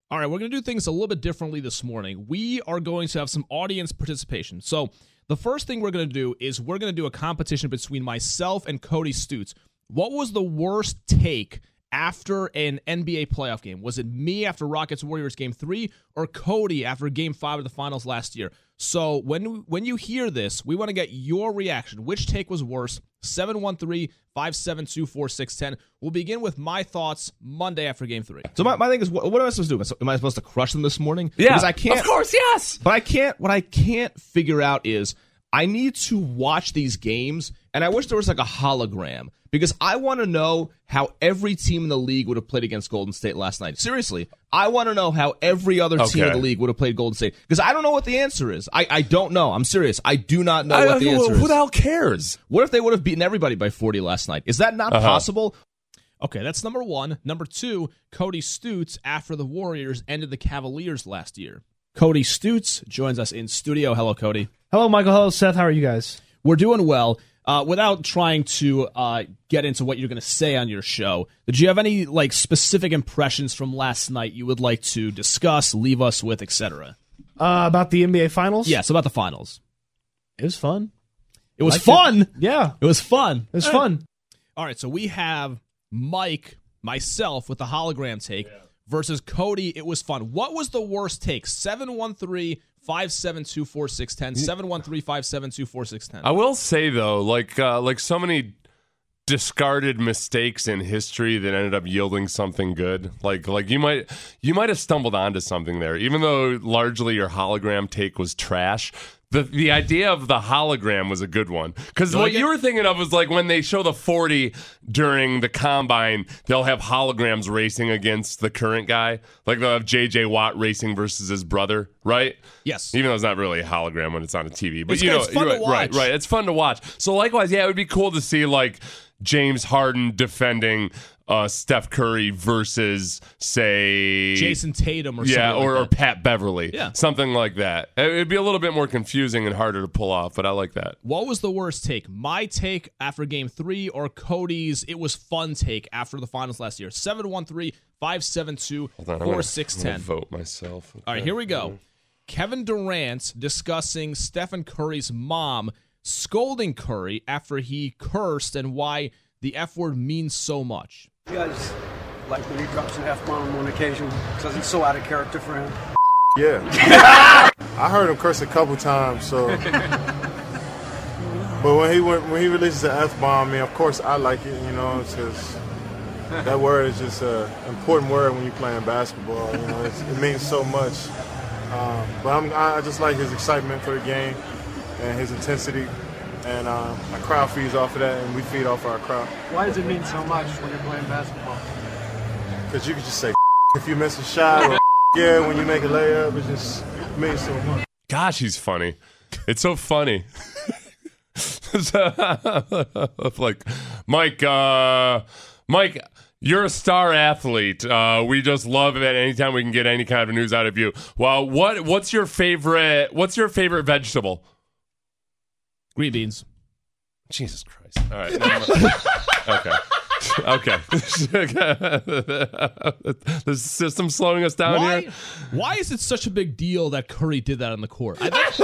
All right, we're going to do things a little bit differently this morning. We are going to have some audience participation. So the first thing we're going to do is we're going to do a competition between myself and Cody Stutes. What was the worst take after an NBA playoff game? Was it me after Rockets-Warriors Game 3 or Cody after Game 5 of the finals last year? So when you hear this, we want to get your reaction. Which take was worse? 713-572-4610. We'll begin with my thoughts Monday after Game 3. So my thing is, what am I supposed to do? Am I supposed to crush them this morning? Yeah, because I can't. Of course, yes. But what I can't figure out is I need to watch these games, and I wish there was like a hologram, because I want to know how every team in the league would have played against Golden State last night. Seriously, I want to know how every other team in the league would have played Golden State, because I don't know what the answer is. I don't know. I'm serious. I do not know what the answer is. Who the hell cares? What if they would have beaten everybody by 40 last night? Is that not possible? Okay, that's number one. Number two, Cody Stutes after the Warriors ended the Cavaliers last year. Cody Stutes joins us in studio. Hello, Cody. Hello, Michael. Hello, Seth. How are you guys? We're doing well. Without trying to get into what you're going to say on your show, did you have any specific impressions from last night you would like to discuss, leave us with, etc.? About the NBA Finals? Yes, about the finals. It was fun. It was fun? Yeah. It was fun. It was fun. All right, so we have Mike, myself, with the hologram take versus Cody. It was fun. What was the worst take? 713-572-4610. 713-572-4610. I will say though, like so many discarded mistakes in history that ended up yielding something good. Like you might have stumbled onto something there, even though largely your hologram take was trash. The idea of the hologram was a good one, because what you were thinking of was like when they show the 40 during the combine, they'll have holograms racing against the current guy. Like they'll have J.J. Watt racing versus his brother, right? Yes. Even though it's not really a hologram when it's on a TV, but it's fun to watch. Right. It's fun to watch. So likewise, yeah, it would be cool to see like James Harden defending Steph Curry versus, say, Jason Tatum or something or like that. Pat Beverly. Yeah. Something like that. It'd be a little bit more confusing and harder to pull off, but I like that. What was the worst take? My take after Game 3 or Cody's it was fun take after the finals last year? 713-572-4610. Vote myself. Okay. All right, here we go. Kevin Durant discussing Stephen Curry's mom scolding Curry after he cursed and why the F word means so much. You guys like when he drops an F-bomb on occasion because it's so out of character for him? Yeah. I heard him curse a couple times, so. But when he releases an F-bomb, I mean, of course I like it, because that word is just an important word when you're playing basketball. It means so much. But I just like his excitement for the game and his intensity. And our crowd feeds off of that, and we feed off our crowd. Why does it mean so much when you're playing basketball? Because you can just say if you miss a shot, or when you make a layup, it just means so much. Gosh, he's funny. It's so funny. Like, Mike, you're a star athlete. We just love it anytime we can get any kind of news out of you. Well, what's your favorite vegetable? Green beans. Jesus Christ. All right. Okay. The system's slowing us down here. Why is it such a big deal that Curry did that on the court?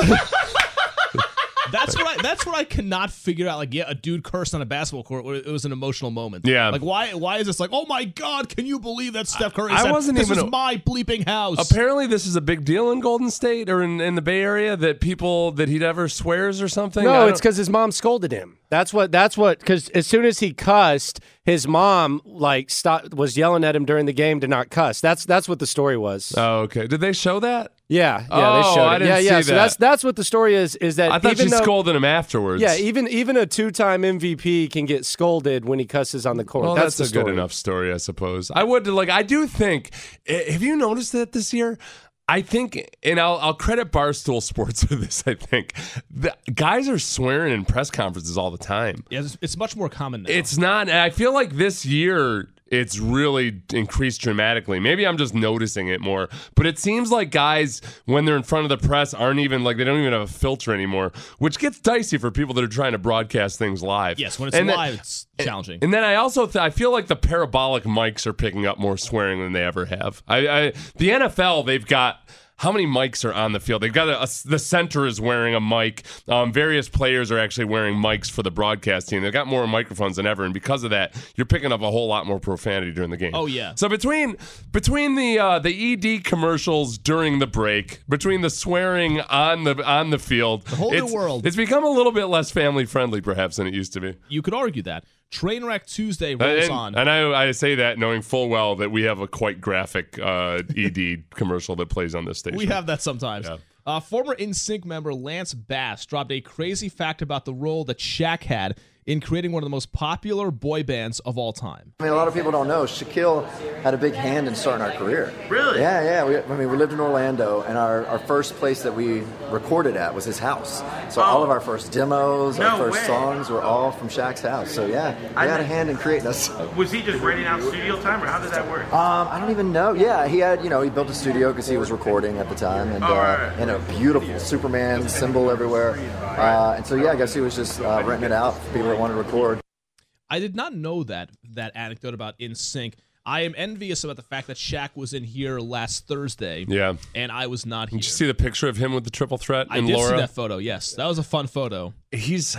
That's what I cannot figure out. Like, yeah, a dude cursed on a basketball court. It was an emotional moment. Yeah. Like, why is this like, oh my God, can you believe that Steph Curry I said, wasn't this even is my bleeping house? Apparently, this is a big deal in Golden State or in the Bay Area that he ever swears or something. No, it's because his mom scolded him. That's what. Because as soon as he cussed, his mom was yelling at him during the game to not cuss. That's what the story was. Oh, okay. Did they show that? Yeah, they showed it. I didn't see So that. that's what the story is. Is that I thought she scolded him afterwards. Yeah, even a two-time MVP can get scolded when he cusses on the court. Well, that's a good enough story, I suppose. I do think. Have you noticed that this year? I think, and I'll credit Barstool Sports for this. I think the guys are swearing in press conferences all the time. Yeah, it's much more common now. It's not. I feel like this year it's really increased dramatically. Maybe I'm just noticing it more, but it seems like guys, when they're in front of the press, aren't even like, they don't even have a filter anymore, which gets dicey for people that are trying to broadcast things live. Yes, when it's live, it's challenging. And then I also I feel like the parabolic mics are picking up more swearing than they ever have. The NFL, they've got, how many mics are on the field? They've got the center is wearing a mic. Various players are actually wearing mics for the broadcast team. They've got more microphones than ever, and because of that, you're picking up a whole lot more profanity during the game. Oh yeah. So between the ED commercials during the break, between the swearing on the field, the whole new world, it's become a little bit less family friendly, perhaps, than it used to be. You could argue that. Trainwreck Tuesday rolls on. And I say that knowing full well that we have a quite graphic ED commercial that plays on this station. We have that sometimes. Yeah. Former NSYNC member Lance Bass dropped a crazy fact about the role that Shaq had in creating one of the most popular boy bands of all time. I mean, a lot of people don't know Shaquille had a big hand in starting our career. Really? Yeah. We lived in Orlando, and our first place that we recorded at was his house. So all of our first demos, our first songs were all from Shaq's house. So yeah, he had a hand in creating us. Was he just renting out studio time, or how did that work? I don't even know. Yeah, he had, he built a studio because he was recording at the time, and and a beautiful Superman symbol everywhere. And so I guess he was just renting it out for people that wanted to record. I did not know that anecdote about NSYNC. I am envious about the fact that Shaq was in here last Thursday. Yeah. And I was not here. Did you see the picture of him with the triple threat and I did Laura? see that photo, yes. That was a fun photo. He's,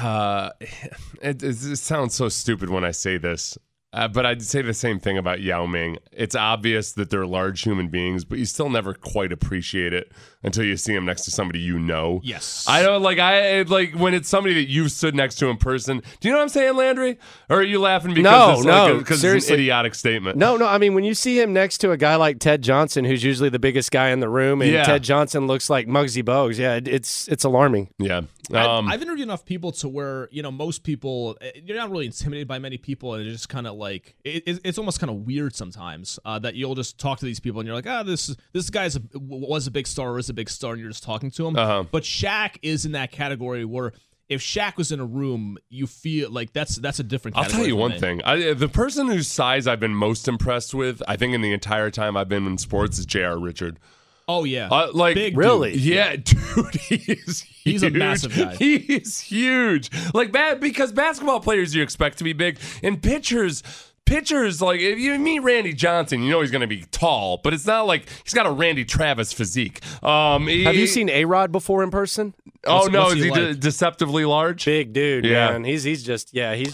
it sounds so stupid when I say this, but I'd say the same thing about Yao Ming. It's obvious that they're large human beings, but you still never quite appreciate it until you see him next to somebody you know. Yes. I don't like when it's somebody that you've stood next to in person. Do you know what I'm saying, Landry? Or are you laughing because it's an idiotic statement? No. I mean, when you see him next to a guy like Ted Johnson, who's usually the biggest guy in the room, and Ted Johnson looks like Muggsy Bogues, it's alarming. Yeah. I've interviewed enough people to where, most people, you're not really intimidated by many people, and it's just kind of like, it's almost kind of weird sometimes that you'll just talk to these people and you're like, this guy was a big star or is a big star, and you're just talking to him. But Shaq is in that category where if Shaq was in a room, you feel like that's a different category. I'll tell you one thing. The person whose size I've been most impressed with, I think in the entire time I've been in sports, is J.R. Richard. Oh, yeah. Big really? Dude. Yeah, dude, he's a massive guy. He is huge. Because basketball players you expect to be big, and pitchers, like, if you meet Randy Johnson, you know he's going to be tall, but it's not like he's got a Randy Travis physique. Have you seen A-Rod before in person? Is he deceptively large? Big dude, man. He's just.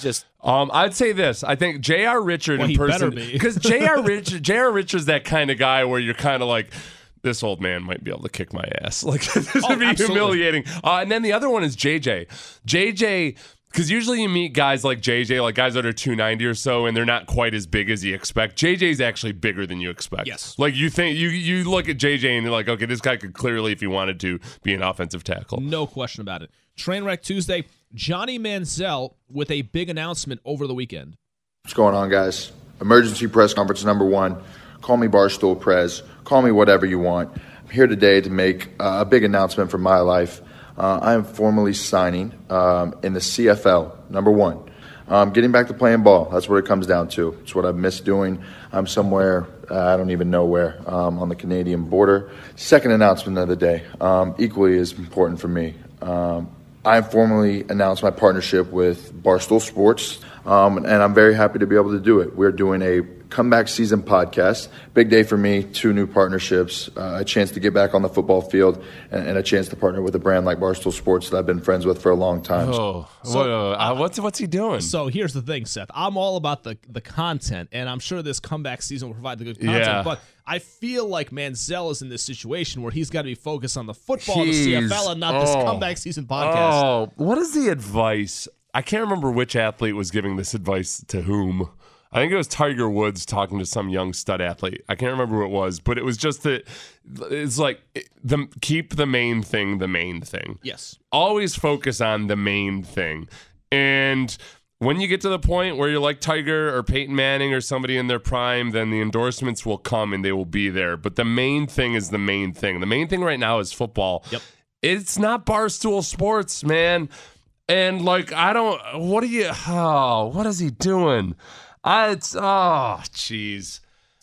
I'd say this. I think J.R. Richard in person, because J.R. Richard's that kind of guy where you're kind of like, this old man might be able to kick my ass. Like, this would be humiliating. And then the other one is JJ. JJ, because usually you meet guys like JJ, like guys that are 290 or so, and they're not quite as big as you expect. JJ's actually bigger than you expect. Yes. Like, you think, you look at JJ and you're like, okay, this guy could clearly, if he wanted to, be an offensive tackle. No question about it. Trainwreck Tuesday, Johnny Manziel with a big announcement over the weekend. What's going on, guys? Emergency press conference number 1. Call me Barstool Prez. Call me whatever you want. I'm here today to make a big announcement for my life. I am formally signing in the CFL, number 1. Getting back to playing ball, that's what it comes down to. It's what I've missed doing. I'm somewhere, I don't even know where, on the Canadian border. Second announcement of the day, equally as important for me. I formally announced my partnership with Barstool Sports, and I'm very happy to be able to do it. We're doing a comeback season podcast. Big day for me, 2 new partnerships, a chance to get back on the football field, and a chance to partner with a brand like Barstool Sports that I've been friends with for a long time. What's he doing? So here's the thing, Seth. I'm all about the content, and I'm sure this comeback season will provide the good content, but I feel like Manziel is in this situation where he's got to be focused on the football, the CFL, and not this comeback season podcast. Oh, what is the advice? I can't remember which athlete was giving this advice to whom. I think it was Tiger Woods talking to some young stud athlete. I can't remember who it was, but it was just that it's like keep the main thing the main thing. Yes. Always focus on the main thing. And when you get to the point where you're like Tiger or Peyton Manning or somebody in their prime, then the endorsements will come and they will be there. But the main thing is the main thing. The main thing right now is football. Yep. It's not Barstool Sports, man. And like, what is he doing? Jeez.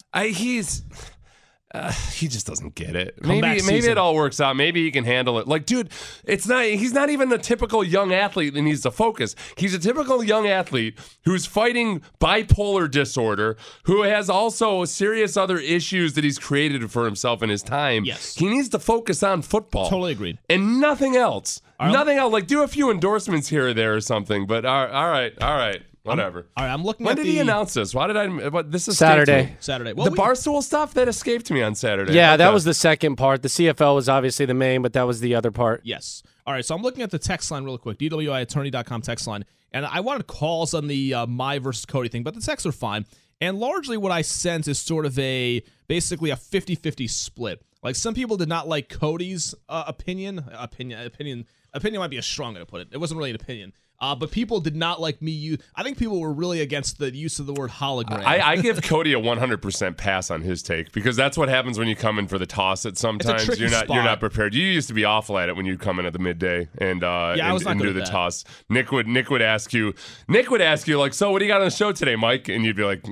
He just doesn't get it. Maybe it all works out. Maybe he can handle it. Like, dude, he's not even a typical young athlete that needs to focus. He's a typical young athlete who's fighting bipolar disorder, who has also serious other issues that he's created for himself in his time. Yes. He needs to focus on football. Totally agreed. And nothing else. Nothing else. Like, do a few endorsements here or there or something. But all right. Whatever. All right, I'm looking when at did he announce this? Why did I? This is Saturday. Well, the Barstool stuff that escaped me on Saturday. Yeah, Okay. that was the second part. The CFL was obviously the main, but that was the other part. Yes. All right, so I'm looking at the text line real quick, DWIattorney.com text line, and I wanted calls on the my versus Cody thing, but the texts are fine. And largely what I sense is sort of basically a 50-50 split. Like, some people did not like Cody's opinion. Opinion might be a strong way to put it. It wasn't really an opinion. But people did not like me. I think people were really against the use of the word hologram. I give Cody a 100% pass on his take, because that's what happens when you come in for the toss. Sometimes you're not prepared. You used to be awful at it when you come in at the midday and do the toss. Nick would ask you like, so what do you got on the show today, Mike? And you'd be like,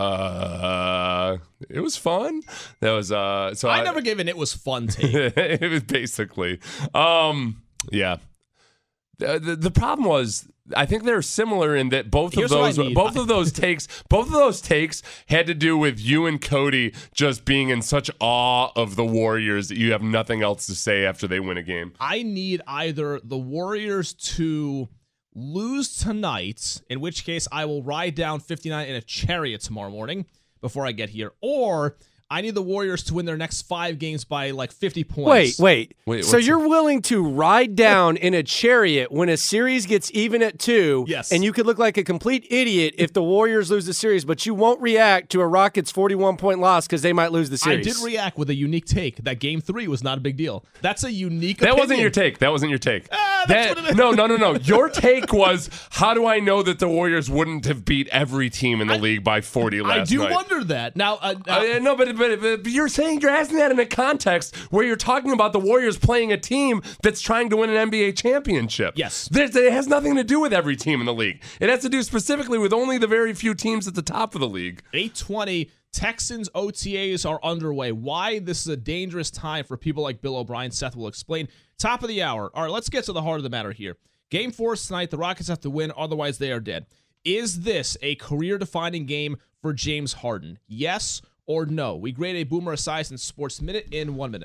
it was fun. That was so I never gave an it was fun take. It was basically yeah. The problem was, I think they're similar in that both of those takes had to do with you and Cody just being in such awe of the Warriors that you have nothing else to say after they win a game. I need either the Warriors to lose tonight, in which case I will ride down 59 in a chariot tomorrow morning before I get here, or I need the Warriors to win their next 5 games by like 50 points. Wait. So you're willing to ride down in a chariot when a series gets even at 2, yes, and you could look like a complete idiot if the Warriors lose the series, but you won't react to a Rockets 41-point loss because they might lose the series. I did react with a unique take that Game 3 was not a big deal. That's a unique That opinion. wasn't your take. That wasn't your take. That's what it is. No. Your take was, how do I know that the Warriors wouldn't have beat every team in the league by 40 last night? I do wonder that. Now, no, but you're asking that in a context where you're talking about the Warriors playing a team that's trying to win an NBA championship. Yes. It has nothing to do with every team in the league. It has to do specifically with only the very few teams at the top of the league. 8:20, Texans OTAs are underway. Why this is a dangerous time for people like Bill O'Brien. Seth will explain. Top of the hour. All right, let's get to the heart of the matter here. Game 4 is tonight. The Rockets have to win, otherwise they are dead. Is this a career-defining game for James Harden? Yes or no? We grade a Boomer Esiason Sports Minute in 1 minute.